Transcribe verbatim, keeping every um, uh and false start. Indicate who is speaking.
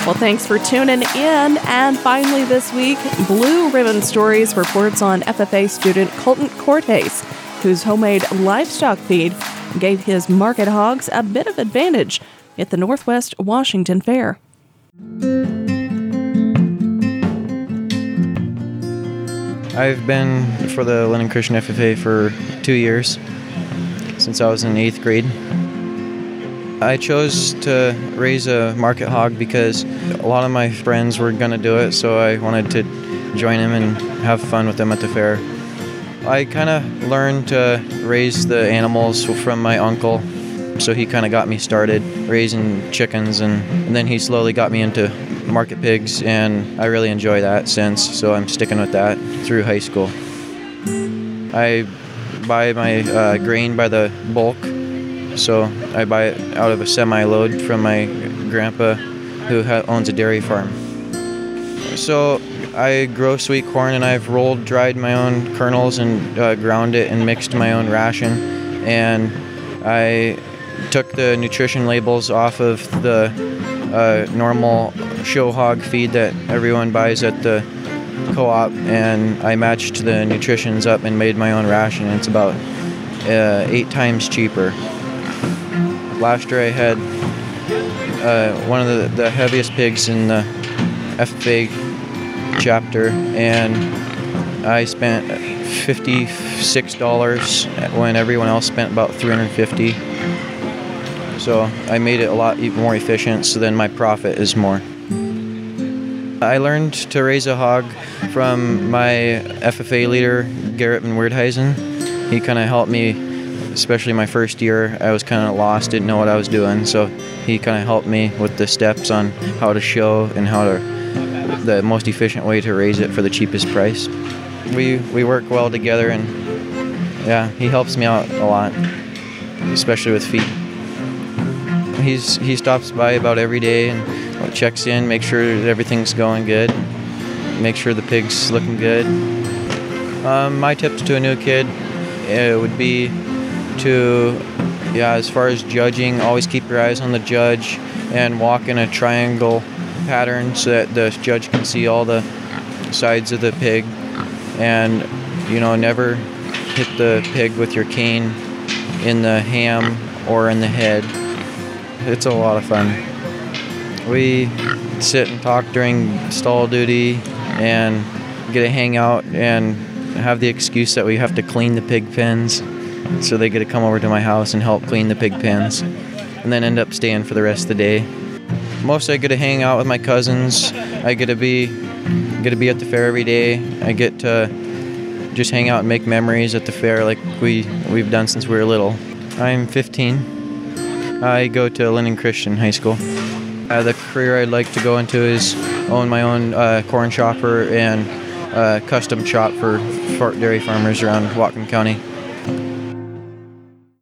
Speaker 1: Well, thanks for tuning in. And finally this week, Blue Ribbon Stories reports on F F A student Colton Cortes, whose homemade livestock feed gave his market hogs a bit of advantage at the Northwest Washington Fair.
Speaker 2: I've been for the Linden Christian F F A for two years, since I was in eighth grade. I chose to raise a market hog because a lot of my friends were going to do it, so I wanted to join them and have fun with them at the fair. I kind of learned to raise the animals from my uncle, so he kind of got me started raising chickens, and, and then he slowly got me into market pigs, and I really enjoy that since, so I'm sticking with that through high school. I buy my uh, grain by the bulk, so I buy it out of a semi-load from my grandpa who ha- owns a dairy farm. So I grow sweet corn, and I've rolled, dried my own kernels and uh, ground it and mixed my own ration, and I took the nutrition labels off of the uh, normal show hog feed that everyone buys at the co-op, and I matched the nutritions up and made my own ration. It's about uh, eight times cheaper. Last year I had uh, one of the, the heaviest pigs in the F F A chapter, and I spent fifty-six dollars when everyone else spent about three hundred fifty dollars. So I made it a lot even more efficient, so then my profit is more. I learned to raise a hog from my F F A leader, Garrett Van Weerdhuizen. He kind of helped me, especially my first year. I was kind of lost, didn't know what I was doing, so he kind of helped me with the steps on how to show and how to, the most efficient way to raise it for the cheapest price. We we work well together, and yeah, he helps me out a lot, especially with feed. He's he stops by about every day and checks in, make sure that everything's going good, make sure the pig's looking good. Um, my tips to a new kid uh, would be to, yeah, as far as judging, always keep your eyes on the judge and walk in a triangle pattern so that the judge can see all the sides of the pig, and, you know, never hit the pig with your cane in the ham or in the head. It's a lot of fun. We sit and talk during stall duty and get to hang out and have the excuse that we have to clean the pig pens, so they get to come over to my house and help clean the pig pens, and then end up staying for the rest of the day. Mostly I get to hang out with my cousins. I get to be get to be at the fair every day. I get to just hang out and make memories at the fair like we, we've done since we were little. I'm fifteen. I go to Linden Christian High School. Uh, the career I'd like to go into is own my own uh, corn chopper and uh, custom chop for, for dairy farmers around Whatcom County.